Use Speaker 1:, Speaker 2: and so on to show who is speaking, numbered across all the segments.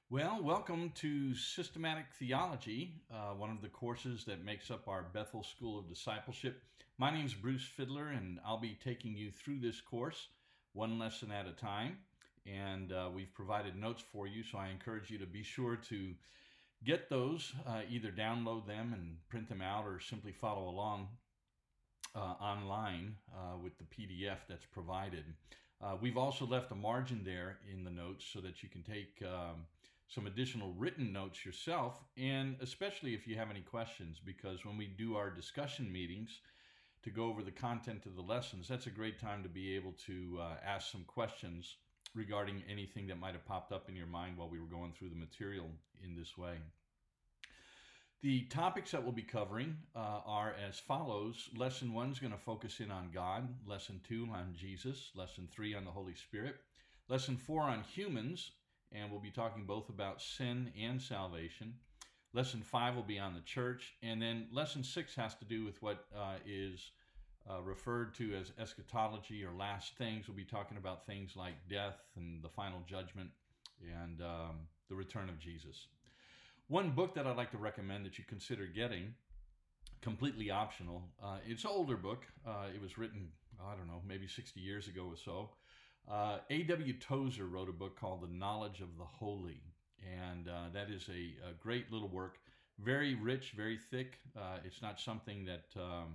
Speaker 1: Well, welcome to Systematic Theology, one of the courses that makes up our Bethel School of Discipleship. My name is Bruce Fiddler, and I'll be taking you through this course one lesson at a time. And we've provided notes for you, so I encourage you to be sure to get those, either download them and print them out, or simply follow along online with the PDF that's provided. We've also left a margin there in the notes so that you can take some additional written notes yourself, and especially if you have any questions, because when we do our discussion meetings to go over the content of the lessons, that's a great time to be able to ask some questions regarding anything that might have popped up in your mind while we were going through the material in this way. The topics that we'll be covering are as follows. Lesson 1 is going to focus in on God. Lesson 2 on Jesus. Lesson 3 on the Holy Spirit. Lesson 4 on humans, and we'll be talking both about sin and salvation. Lesson 5 will be on the church, and then Lesson 6 has to do with what is referred to as eschatology or last things. We'll be talking about things like death and the final judgment and the return of Jesus. One book that I'd like to recommend that you consider getting, completely optional, it's an older book. It was written, maybe 60 years ago or so. A.W. Tozer wrote a book called The Knowledge of the Holy, and that is a great little work, very rich, very thick. It's not something that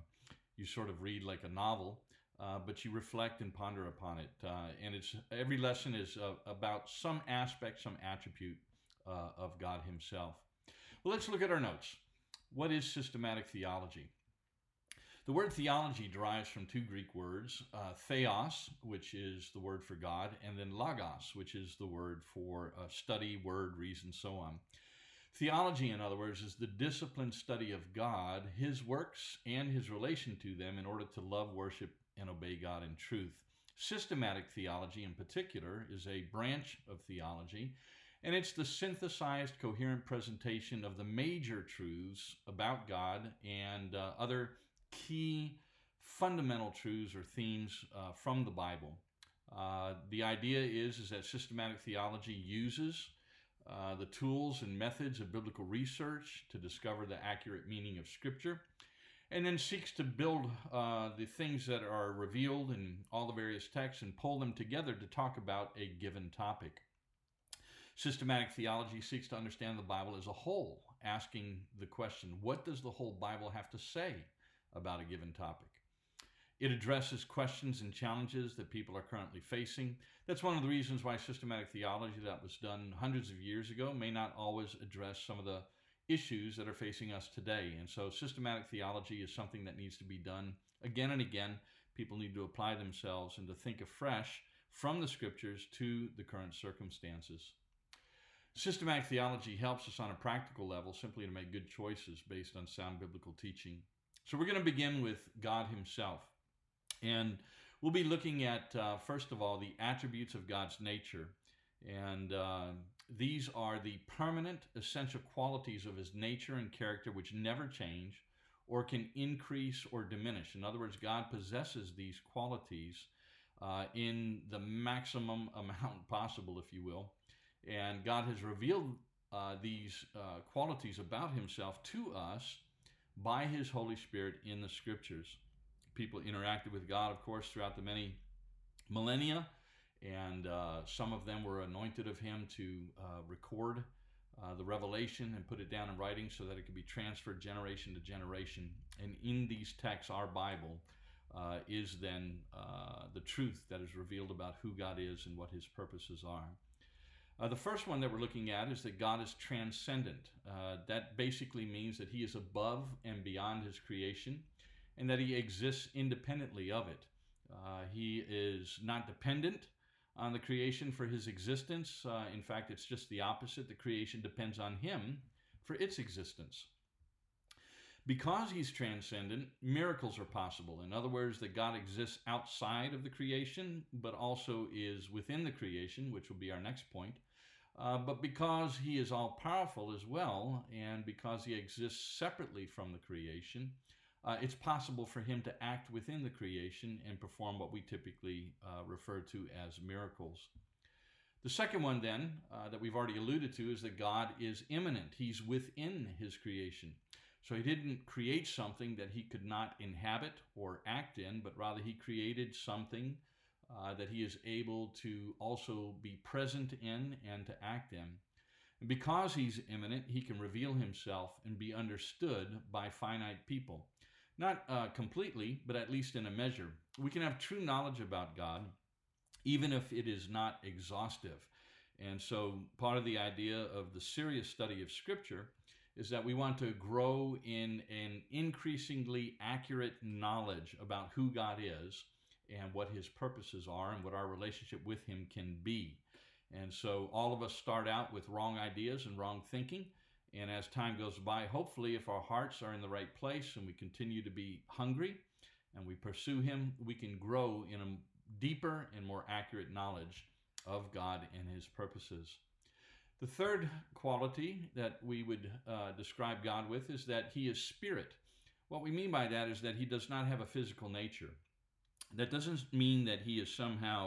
Speaker 1: you sort of read like a novel, but you reflect and ponder upon it. And every lesson is about some aspect, some attribute of God himself. Well, let's look at our notes. What is systematic theology? The word theology derives from two Greek words, theos, which is the word for God, and then logos, which is the word for study, word, reason, so on. Theology, in other words, is the disciplined study of God, his works, and his relation to them in order to love, worship, and obey God in truth. Systematic theology, in particular, is a branch of theology, and it's the synthesized, coherent presentation of the major truths about God and other key fundamental truths or themes from the Bible. The idea is that systematic theology uses the tools and methods of biblical research to discover the accurate meaning of Scripture, and then seeks to build the things that are revealed in all the various texts and pull them together to talk about a given topic. Systematic theology seeks to understand the Bible as a whole, asking the question, what does the whole Bible have to say about a given topic? It addresses questions and challenges that people are currently facing. That's one of the reasons why systematic theology that was done hundreds of years ago may not always address some of the issues that are facing us today. And so systematic theology is something that needs to be done again and again. People need to apply themselves and to think afresh from the Scriptures to the current circumstances. Systematic theology helps us on a practical level simply to make good choices based on sound biblical teaching. So we're going to begin with God himself. And we'll be looking at, first of all, the attributes of God's nature. And these are the permanent, essential qualities of his nature and character which never change or can increase or diminish. In other words, God possesses these qualities in the maximum amount possible, if you will. And God has revealed these qualities about himself to us by his Holy Spirit in the Scriptures. People interacted with God, of course, throughout the many millennia, and some of them were anointed of him to record the revelation and put it down in writing so that it could be transferred generation to generation. And in these texts, our Bible is then the truth that is revealed about who God is and what his purposes are. The first one that we're looking at is that God is transcendent. That basically means that he is above and beyond his creation and that he exists independently of it. He is not dependent on the creation for his existence. In fact, it's just the opposite. The creation depends on him for its existence. Because he's transcendent, miracles are possible. In other words, that God exists outside of the creation, but also is within the creation, which will be our next point. But because he is all-powerful as well, and because he exists separately from the creation, it's possible for him to act within the creation and perform what we typically refer to as miracles. The second one then, that we've already alluded to, is that God is immanent. He's within his creation. So he didn't create something that he could not inhabit or act in, but rather he created something that he is able to also be present in and to act in. And because he's immanent, he can reveal himself and be understood by finite people. Not completely, but at least in a measure. We can have true knowledge about God, even if it is not exhaustive. And so part of the idea of the serious study of Scripture is that we want to grow in an increasingly accurate knowledge about who God is and what his purposes are and what our relationship with him can be. And so all of us start out with wrong ideas and wrong thinking. And as time goes by, hopefully, if our hearts are in the right place and we continue to be hungry and we pursue him, we can grow in a deeper and more accurate knowledge of God and his purposes. The third quality that we would describe God with is that he is spirit. What we mean by that is that he does not have a physical nature. That doesn't mean that he is somehow,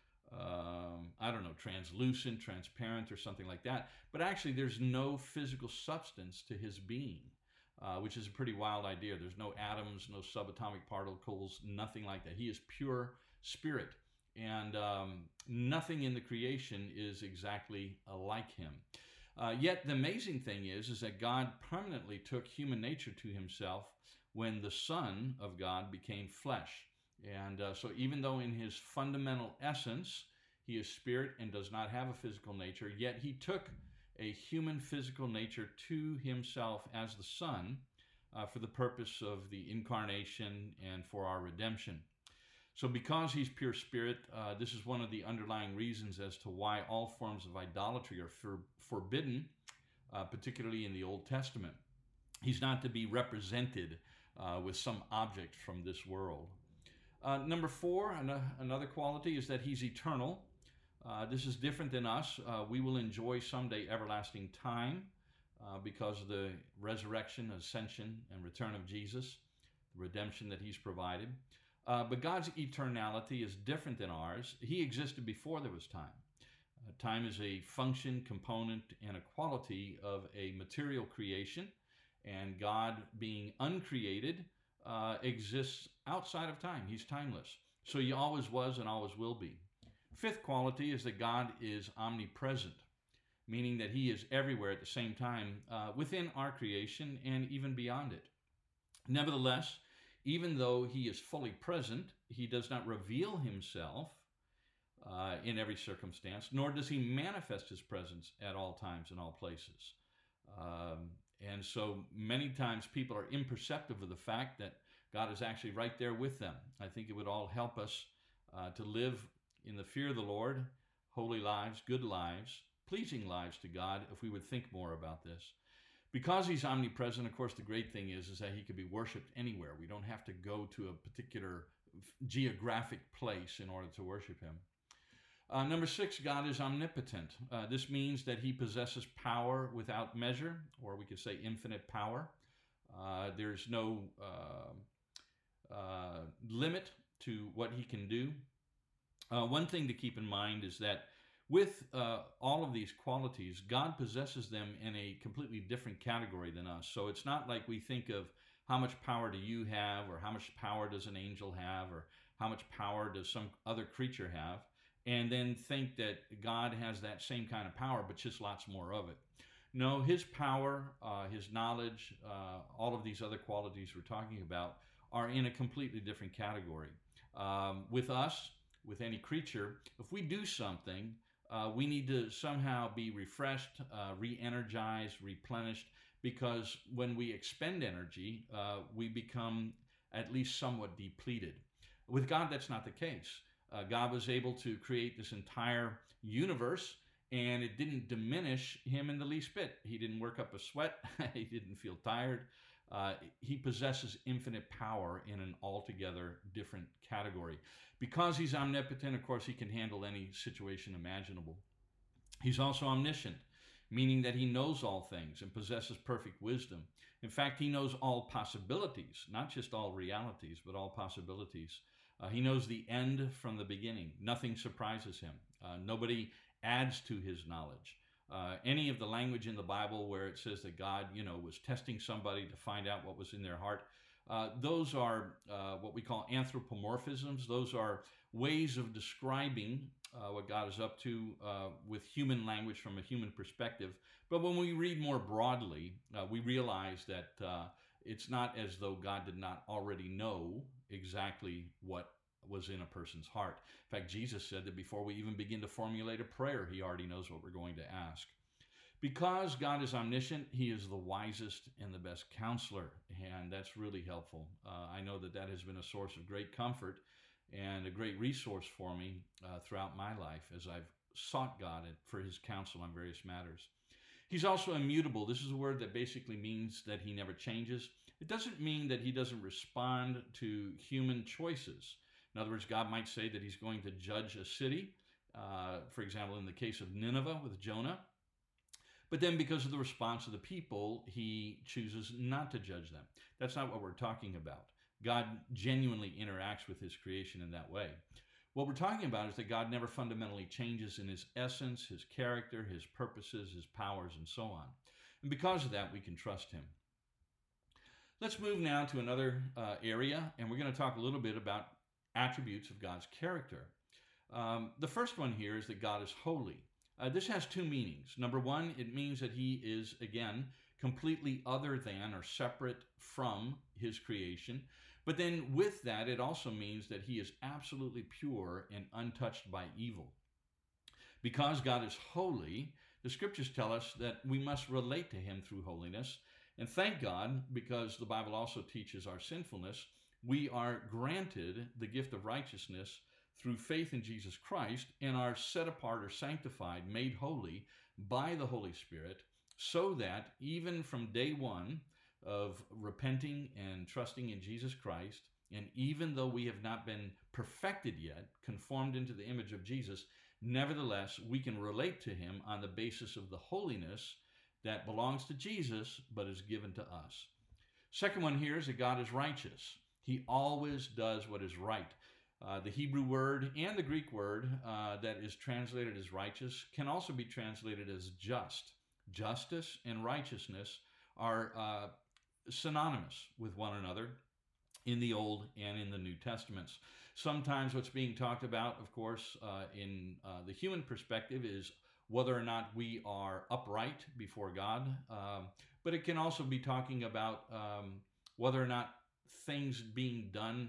Speaker 1: translucent, transparent, or something like that. But actually, there's no physical substance to his being, which is a pretty wild idea. There's no atoms, no subatomic particles, nothing like that. He is pure spirit. And nothing in the creation is exactly like him. Yet the amazing thing is that God permanently took human nature to himself when the Son of God became flesh. And so even though in his fundamental essence, he is spirit and does not have a physical nature, yet he took a human physical nature to himself as the Son for the purpose of the incarnation and for our redemption. So because he's pure spirit, this is one of the underlying reasons as to why all forms of idolatry are forbidden, particularly in the Old Testament. He's not to be represented with some object from this world. Number 4, another quality is that he's eternal. This is different than us. We will enjoy someday everlasting time because of the resurrection, ascension, and return of Jesus, the redemption that he's provided. But God's eternality is different than ours. He existed before there was time. Time is a function, component, and a quality of a material creation, and God, being uncreated, exists outside of time. He's timeless. So he always was and always will be. Fifth quality is that God is omnipresent, meaning that he is everywhere at the same time within our creation and even beyond it. Nevertheless, even though he is fully present, he does not reveal himself in every circumstance, nor does he manifest his presence at all times and all places. And so many times people are imperceptive of the fact that God is actually right there with them. I think it would all help us to live in the fear of the Lord, holy lives, good lives, pleasing lives to God, if we would think more about this. Because he's omnipresent, of course, the great thing is that he could be worshipped anywhere. We don't have to go to a particular geographic place in order to worship him. Number 6, God is omnipotent. This means that he possesses power without measure, or we could say infinite power. There's no limit to what he can do. One thing to keep in mind is that with all of these qualities, God possesses them in a completely different category than us. So it's not like we think of how much power do you have, or how much power does an angel have, or how much power does some other creature have, and then think that God has that same kind of power, but just lots more of it. No, his power, his knowledge, all of these other qualities we're talking about are in a completely different category. With us, with any creature, if we do something, we need to somehow be refreshed, re-energized, replenished, because when we expend energy, we become at least somewhat depleted. With God, that's not the case. God was able to create this entire universe, and it didn't diminish him in the least bit. He didn't work up a sweat. He didn't feel tired. He possesses infinite power in an altogether different category. Because he's omnipotent, of course, he can handle any situation imaginable. He's also omniscient, meaning that he knows all things and possesses perfect wisdom. In fact, he knows all possibilities, not just all realities, but all possibilities. He knows the end from the beginning. Nothing surprises him. Nobody adds to his knowledge. Any of the language in the Bible where it says that God, was testing somebody to find out what was in their heart, those are what we call anthropomorphisms. Those are ways of describing what God is up to with human language from a human perspective. But when we read more broadly, we realize that it's not as though God did not already know exactly what was in a person's heart. In fact, Jesus said that before we even begin to formulate a prayer, he already knows what we're going to ask. Because God is omniscient, he is the wisest and the best counselor, and that's really helpful. I know that has been a source of great comfort and a great resource for me throughout my life as I've sought God for his counsel on various matters. He's also immutable. This is a word that basically means that he never changes. It doesn't mean that he doesn't respond to human choices. In other words, God might say that he's going to judge a city, for example, in the case of Nineveh with Jonah. But then because of the response of the people, he chooses not to judge them. That's not what we're talking about. God genuinely interacts with his creation in that way. What we're talking about is that God never fundamentally changes in his essence, his character, his purposes, his powers, and so on. And because of that, we can trust him. Let's move now to another area, and we're going to talk a little bit about attributes of God's character. The first one here is that God is holy. This has two meanings. Number one, it means that he is, again, completely other than or separate from his creation. But then with that, it also means that he is absolutely pure and untouched by evil. Because God is holy, the scriptures tell us that we must relate to him through holiness. And thank God, because the Bible also teaches our sinfulness, we are granted the gift of righteousness through faith in Jesus Christ and are set apart or sanctified, made holy by the Holy Spirit, so that even from day one of repenting and trusting in Jesus Christ, and even though we have not been perfected yet, conformed into the image of Jesus, nevertheless, we can relate to him on the basis of the holiness that belongs to Jesus but is given to us. Second one here is that God is righteous. He always does what is right. The Hebrew word and the Greek word that is translated as righteous can also be translated as just. Justice and righteousness are synonymous with one another in the Old and in the New Testaments. Sometimes what's being talked about, of course, in the human perspective is whether or not we are upright before God, but it can also be talking about whether or not things being done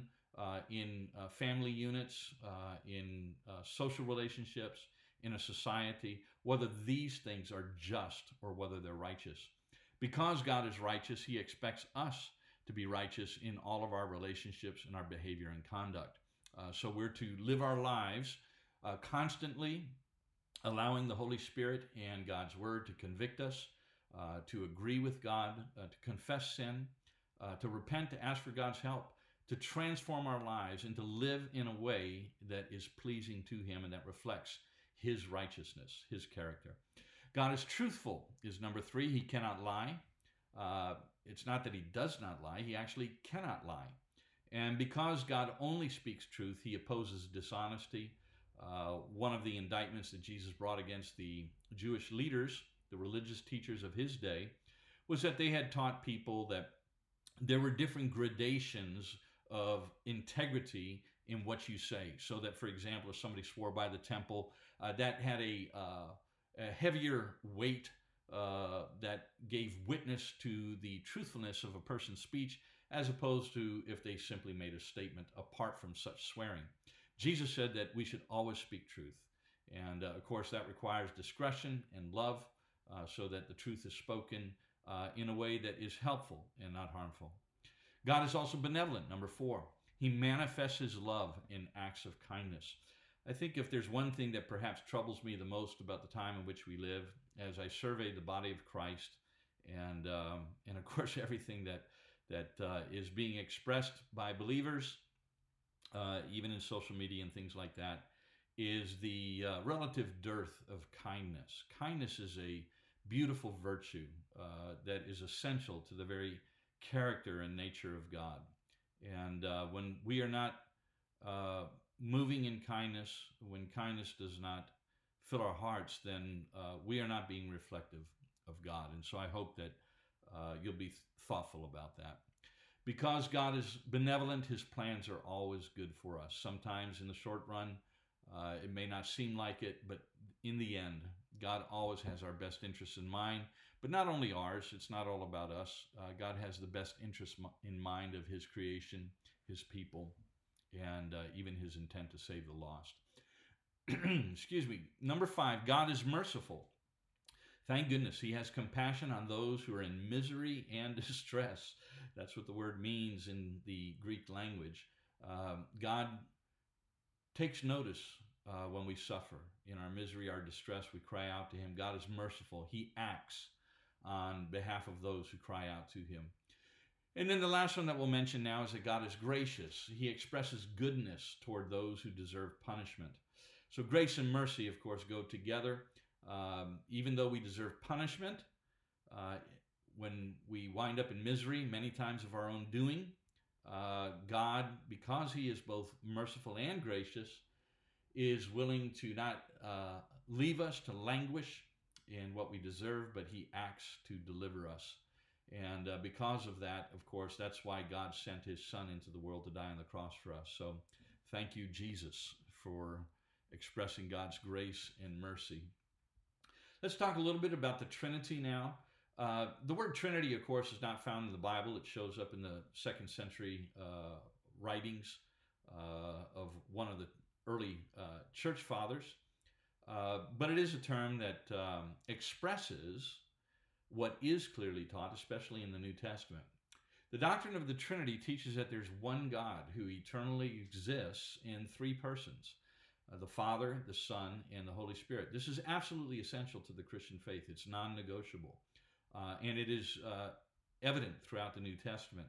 Speaker 1: in family units, in social relationships, in a society, whether these things are just or whether they're righteous. Because God is righteous, he expects us to be righteous in all of our relationships and our behavior and conduct. So we're to live our lives constantly allowing the Holy Spirit and God's Word to convict us, to agree with God, to confess sin, to repent, to ask for God's help, to transform our lives and to live in a way that is pleasing to him and that reflects his righteousness, his character. God is truthful is number three. He cannot lie. It's not that he does not lie. He actually cannot lie. And because God only speaks truth, he opposes dishonesty. One of the indictments that Jesus brought against the Jewish leaders, the religious teachers of his day, was that they had taught people that there were different gradations of integrity in what you say. So that, for example, if somebody swore by the temple, that had a heavier weight that gave witness to the truthfulness of a person's speech, as opposed to if they simply made a statement apart from such swearing. Jesus said that we should always speak truth. And of course, that requires discretion and love so that the truth is spoken in a way that is helpful and not harmful. God is also benevolent, number four. He manifests his love in acts of kindness. I think if there's one thing that perhaps troubles me the most about the time in which we live, as I survey the body of Christ and of course everything that is being expressed by believers, even in social media and things like that, is the relative dearth of kindness. Kindness is a beautiful virtue that is essential to the very character and nature of God. And when we are not moving in kindness, when kindness does not fill our hearts, then we are not being reflective of God. And so I hope that you'll be thoughtful about that. Because God is benevolent, his plans are always good for us. Sometimes in the short run, it may not seem like it, but in the end, God always has our best interests in mind. But not only ours, it's not all about us. God has the best interests in mind of his creation, his people, and even his intent to save the lost. Excuse me. Number 5, God is merciful. Thank goodness he has compassion on those who are in misery and distress. That's what the word means in the Greek language. God takes notice when we suffer. In our misery, our distress, we cry out to him. God is merciful. He acts on behalf of those who cry out to him. And then the last one that we'll mention now is that God is gracious. He expresses goodness toward those who deserve punishment. So grace and mercy, of course, go together. Even though we deserve punishment, when we wind up in misery, many times of our own doing, God, because he is both merciful and gracious, is willing to not leave us to languish in what we deserve, but he acts to deliver us. And because of that, of course, that's why God sent his son into the world to die on the cross for us. So thank you, Jesus, for expressing God's grace and mercy. Let's talk a little bit about the Trinity now. The word Trinity, of course, is not found in the Bible. It shows up in the 2nd century writings of one of the early church fathers. But it is a term that expresses what is clearly taught, especially in the New Testament. The doctrine of the Trinity teaches that there's one God who eternally exists in 3 persons. The Father, the Son, and the Holy Spirit. This is absolutely essential to the Christian faith. It's non-negotiable. And it is evident throughout the New Testament.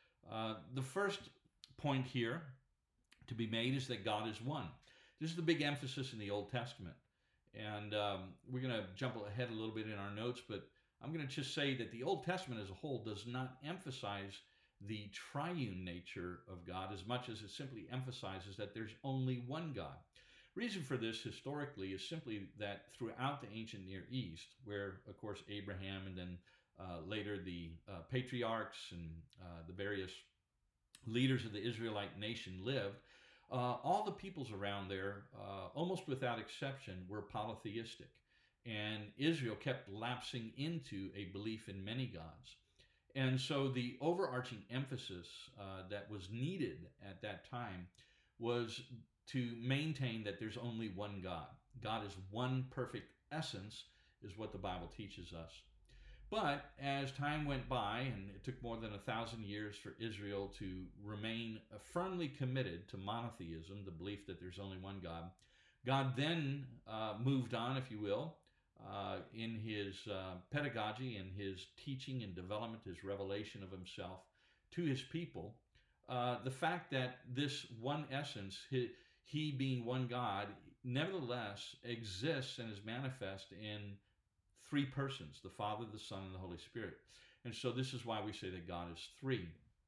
Speaker 1: The first point here to be made is that God is one. This is the big emphasis in the Old Testament. And we're going to jump ahead a little bit in our notes, but I'm going to just say that the Old Testament as a whole does not emphasize the triune nature of God as much as it simply emphasizes that there's only one God. Reason for this historically is simply that throughout the ancient Near East, where, of course, Abraham and then later the patriarchs and the various leaders of the Israelite nation lived, all the peoples around there, almost without exception, were polytheistic. And Israel kept lapsing into a belief in many gods. And so the overarching emphasis that was needed at that time was to maintain that there's only one God. God is one perfect essence, is what the Bible teaches us. But as time went by, and it took more than 1,000 years for Israel to remain firmly committed to monotheism, the belief that there's only one God, God then moved on, if you will, in his pedagogy and his teaching and development, his revelation of himself to his people. The fact that this one essence, he being one God, nevertheless exists and is manifest in 3 persons, the Father, the Son, and the Holy Spirit. And so this is why we say that God is 3.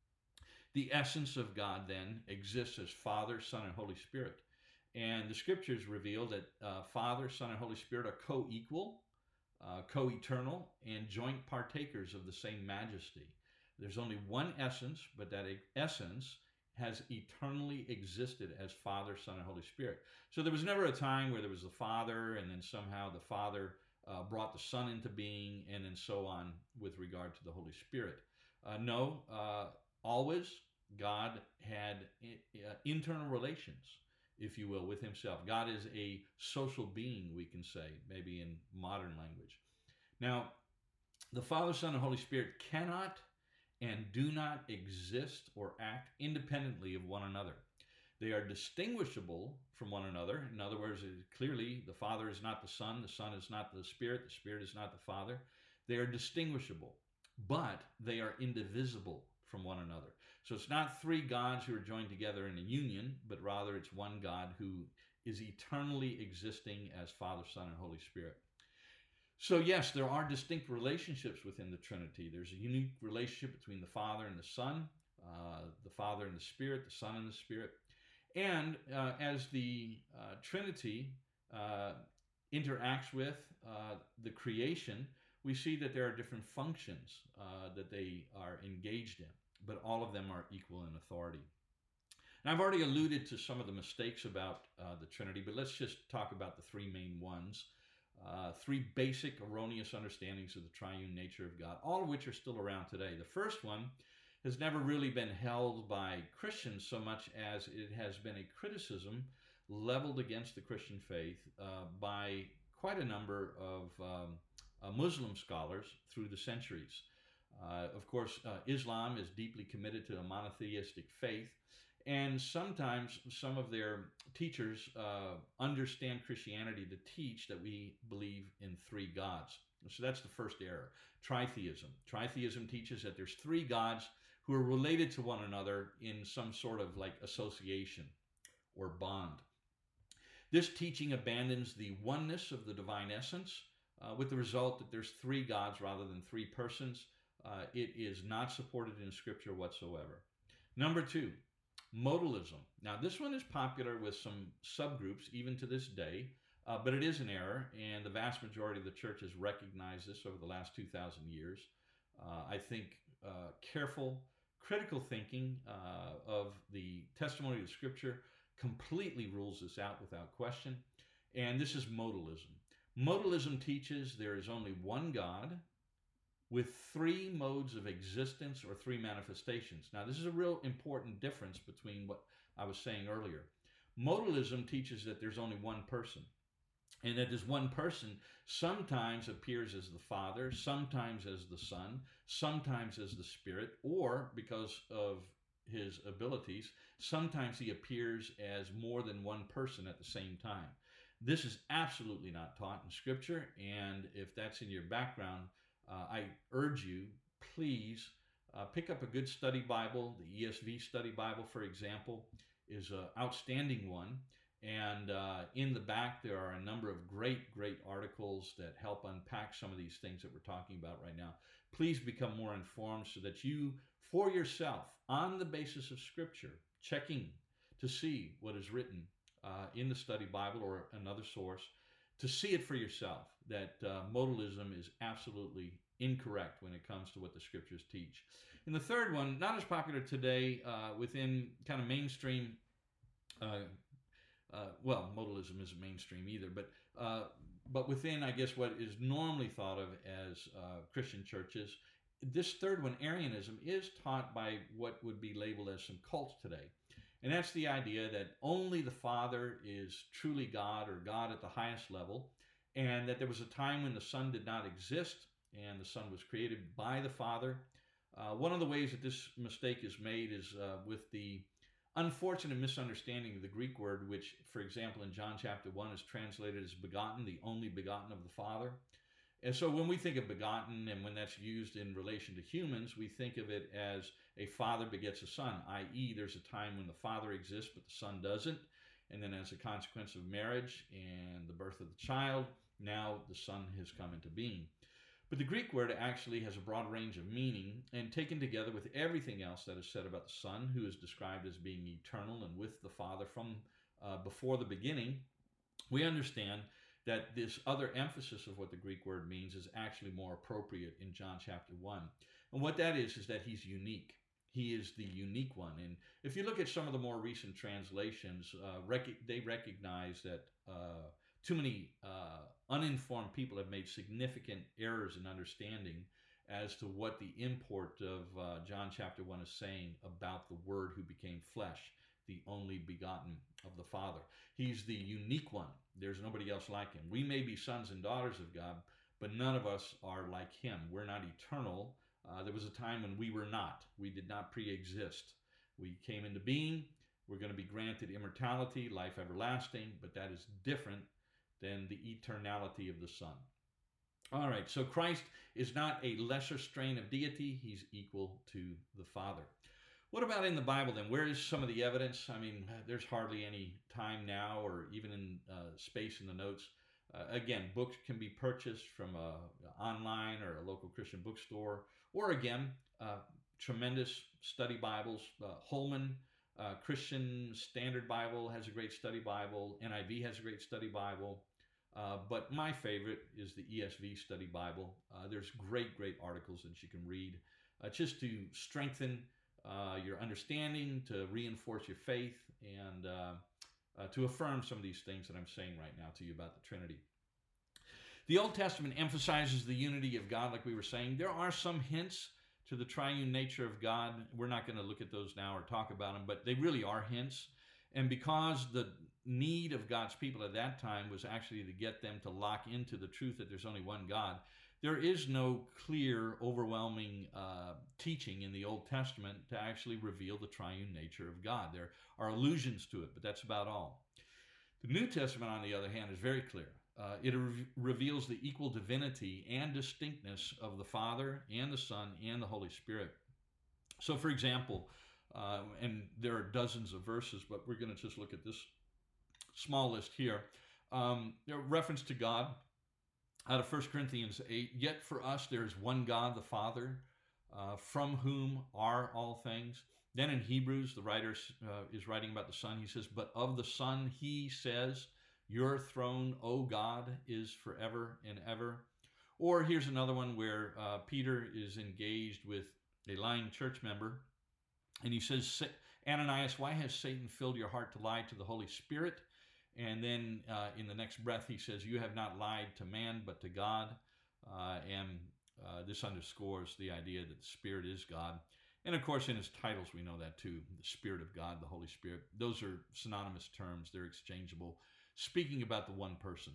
Speaker 1: The essence of God then exists as Father, Son, and Holy Spirit. And the scriptures reveal that Father, Son, and Holy Spirit are co-equal, co-eternal, and joint partakers of the same majesty. There's only one essence, but that essence has eternally existed as Father, Son, and Holy Spirit. So there was never a time where there was the Father, and then somehow the Father brought the Son into being, and then so on with regard to the Holy Spirit. No, always God had internal relations, if you will, with himself. God is a social being, we can say, maybe in modern language. Now, the Father, Son, and Holy Spirit cannot and do not exist or act independently of one another. They are distinguishable from one another. In other words, clearly the Father is not the Son is not the Spirit is not the Father. They are distinguishable, but they are indivisible from one another. So it's not 3 gods who are joined together in a union, but rather it's one God who is eternally existing as Father, Son, and Holy Spirit. So yes, there are distinct relationships within the Trinity. There's a unique relationship between the Father and the Son, the Father and the Spirit, the Son and the Spirit. And as the Trinity interacts with the creation, we see that there are different functions that they are engaged in, but all of them are equal in authority. And I've already alluded to some of the mistakes about the Trinity, but let's just talk about the three main ones. Three basic erroneous understandings of the triune nature of God, all of which are still around today. The first one has never really been held by Christians so much as it has been a criticism leveled against the Christian faith by quite a number of Muslim scholars through the centuries. Of course, Islam is deeply committed to a monotheistic faith, and sometimes some of their teachers understand Christianity to teach that we believe in three gods. So that's the first error. Tritheism. Tritheism teaches that there's three gods who are related to one another in some sort of like association or bond. This teaching abandons the oneness of the divine essence with the result that there's three gods rather than three persons. It is not supported in Scripture whatsoever. Number two, modalism. Now, this one is popular with some subgroups even to this day, but it is an error, and the vast majority of the church has recognized this over the last 2,000 years. I think careful, critical thinking of the testimony of Scripture completely rules this out without question, and this is modalism. Modalism teaches there is only one God with three modes of existence or three manifestations. Now, this is a real important difference between what I was saying earlier. Modalism teaches that there's only one person, and that this one person sometimes appears as the Father, sometimes as the Son, sometimes as the Spirit, or because of his abilities, sometimes he appears as more than one person at the same time. This is absolutely not taught in Scripture, and if that's in your background, I urge you, please pick up a good study Bible. The ESV Study Bible, for example, is an outstanding one. And in the back, there are a number of great articles that help unpack some of these things that we're talking about right now. Please become more informed so that you, for yourself, on the basis of Scripture, checking to see what is written in the Study Bible or another source, to see it for yourself, that modalism is absolutely incorrect when it comes to what the Scriptures teach. And the third one, not as popular today within kind of mainstream, modalism isn't mainstream either, but within, I guess, what is normally thought of as Christian churches, this third one, Arianism, is taught by what would be labeled as some cults today. And that's the idea that only the Father is truly God or God at the highest level, and that there was a time when the Son did not exist and the Son was created by the Father. One of the ways that this mistake is made is with the unfortunate misunderstanding of the Greek word, which, for example, in John chapter 1 is translated as begotten, the only begotten of the Father. And so when we think of begotten and when that's used in relation to humans, we think of it as a father begets a son, i.e. there's a time when the father exists but the son doesn't. And then as a consequence of marriage and the birth of the child, now the son has come into being. But the Greek word actually has a broad range of meaning, and taken together with everything else that is said about the Son, who is described as being eternal and with the Father from before the beginning, we understand that this other emphasis of what the Greek word means is actually more appropriate in John chapter 1. And what that is that he's unique. He is the unique one. And if you look at some of the more recent translations, they recognize that too many uninformed people have made significant errors in understanding as to what the import of John chapter 1 is saying about the Word who became flesh, the only begotten of the Father. He's the unique one. There's nobody else like him. We may be sons and daughters of God, but none of us are like him. We're not eternal. There was a time when we were not. We did not pre-exist. We came into being. We're going to be granted immortality, life everlasting, but that is different than the eternality of the Son. All right, so Christ is not a lesser strain of deity. He's equal to the Father. What about in the Bible then? Where is some of the evidence? I mean, there's hardly any time now or even in space in the notes. Again, books can be purchased from online or a local Christian bookstore. Or again, tremendous study Bibles. Holman Christian Standard Bible has a great study Bible. NIV has a great study Bible. But my favorite is the ESV Study Bible. There's great articles that you can read just to strengthen your understanding, to reinforce your faith, and to affirm some of these things that I'm saying right now to you about the Trinity. The Old Testament emphasizes the unity of God, like we were saying. There are some hints to the triune nature of God. We're not going to look at those now or talk about them, but they really are hints. And because the need of God's people at that time was actually to get them to lock into the truth that there's only one God, there is no clear, overwhelming teaching in the Old Testament to actually reveal the triune nature of God. There are allusions to it, but that's about all. The New Testament, on the other hand, is very clear. It reveals the equal divinity and distinctness of the Father and the Son and the Holy Spirit. So, for example, and there are dozens of verses, but we're going to just look at this small list here. There are reference to God out of 1 Corinthians 8. Yet for us there is one God, the Father, from whom are all things. Then in Hebrews, the writer is writing about the Son. He says, but of the Son he says, your throne, O God, is forever and ever. Or here's another one where Peter is engaged with a lying church member. And he says, Ananias, why has Satan filled your heart to lie to the Holy Spirit? And then in the next breath, he says, you have not lied to man, but to God. And this underscores the idea that the Spirit is God. And of course, in his titles, we know that too. The Spirit of God, the Holy Spirit. Those are synonymous terms. They're exchangeable, speaking about the one person.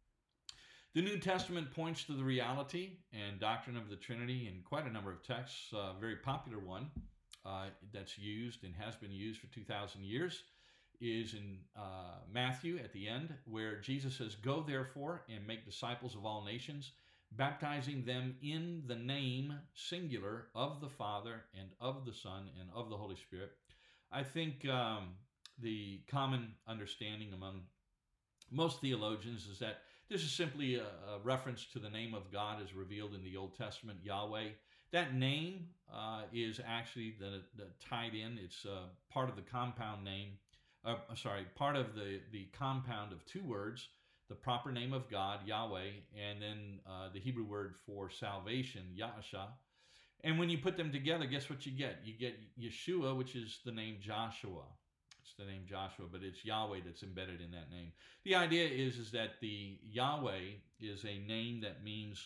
Speaker 1: The New Testament points to the reality and doctrine of the Trinity in quite a number of texts. A very popular one that's used and has been used for 2,000 years is in Matthew at the end, where Jesus says, go therefore and make disciples of all nations, baptizing them in the name, singular, of the Father and of the Son and of the Holy Spirit. I think the common understanding among most theologians is that this is simply a reference to the name of God as revealed in the Old Testament, Yahweh. That name is actually the tied in. It's part of the compound name. Part of the compound of two words, the proper name of God, Yahweh, and then the Hebrew word for salvation, Yahshua. And when you put them together, guess what you get? You get Yeshua, which is the name Joshua. It's the name Joshua, but it's Yahweh that's embedded in that name. The idea is that the Yahweh is a name that means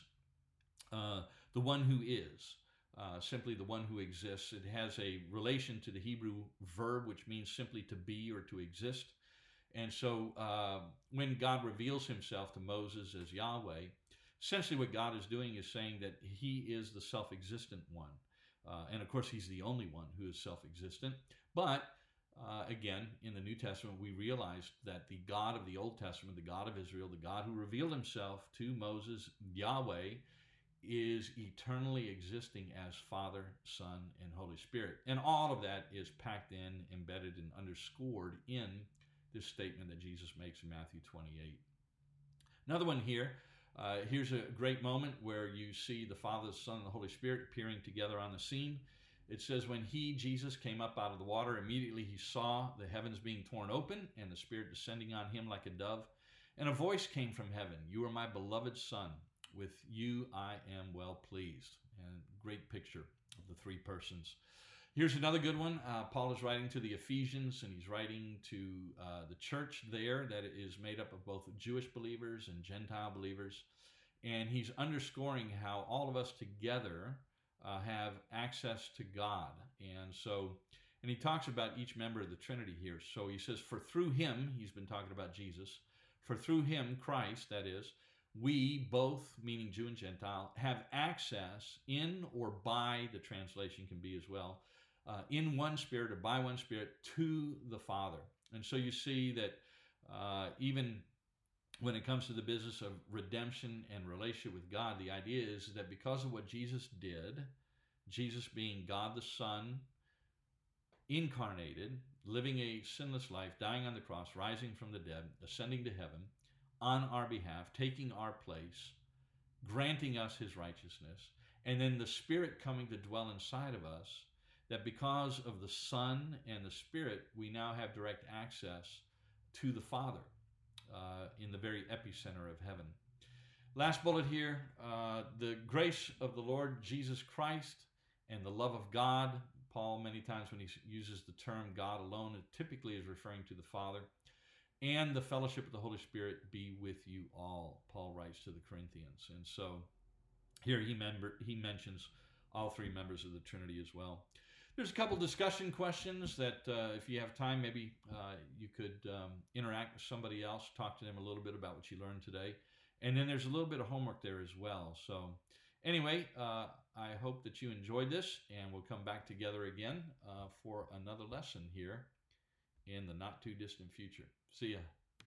Speaker 1: the one who is, simply the one who exists. It has a relation to the Hebrew verb, which means simply to be or to exist. And so when God reveals himself to Moses as Yahweh, essentially what God is doing is saying that he is the self-existent one. And of course, he's the only one who is self-existent. But again, in the New Testament, we realize that the God of the Old Testament, the God of Israel, the God who revealed himself to Moses, Yahweh, is eternally existing as Father, Son, and Holy Spirit. And all of that is packed in, embedded, and underscored in this statement that Jesus makes in Matthew 28. Another one here. Here's a great moment where you see the Father, the Son, and the Holy Spirit appearing together on the scene. It says, when he, Jesus, came up out of the water, immediately he saw the heavens being torn open and the Spirit descending on him like a dove. And a voice came from heaven, you are my beloved Son. With you I am well pleased. And great picture of the three persons. Here's another good one. Paul is writing to the Ephesians, and he's writing to the church there that is made up of both Jewish believers and Gentile believers. And he's underscoring how all of us together have access to God. And he talks about each member of the Trinity here. So he says, for through him, he's been talking about Jesus, for through him, Christ, that is, we both, meaning Jew and Gentile, have access in or by, the translation can be as well, in one Spirit or by one Spirit to the Father. And so you see that even when it comes to the business of redemption and relationship with God, the idea is that because of what Jesus did, Jesus being God the Son, incarnated, living a sinless life, dying on the cross, rising from the dead, ascending to heaven on our behalf, taking our place, granting us his righteousness, and then the Spirit coming to dwell inside of us, that because of the Son and the Spirit, we now have direct access to the Father. in the very epicenter of heaven. Last bullet here, the grace of the Lord Jesus Christ and the love of God. Paul, many times when he uses the term God alone, it typically is referring to the Father. And the fellowship of the Holy Spirit be with you all, Paul writes to the Corinthians. And so here he mentions all three members of the Trinity as well. There's a couple discussion questions that if you have time, maybe you could interact with somebody else, talk to them a little bit about what you learned today. And then there's a little bit of homework there as well. So anyway, I hope that you enjoyed this, and we'll come back together again for another lesson here in the not too distant future. See ya.